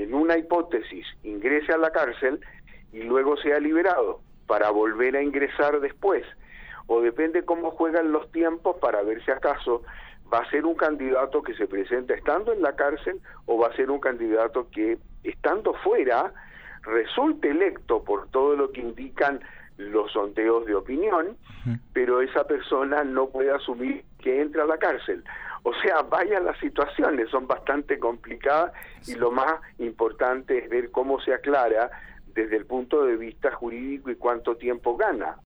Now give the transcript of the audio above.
en una hipótesis, ingrese a la cárcel y luego sea liberado para volver a ingresar después, o depende cómo juegan los tiempos para ver si acaso va a ser un candidato que se presenta estando en la cárcel o va a ser un candidato que estando fuera resulte electo por todo lo que indican los sondeos de opinión, pero esa persona no puede asumir que entra a la cárcel. O sea, vaya, las situaciones son bastante complicadas y lo más importante es ver cómo se aclara desde el punto de vista jurídico y cuánto tiempo gana.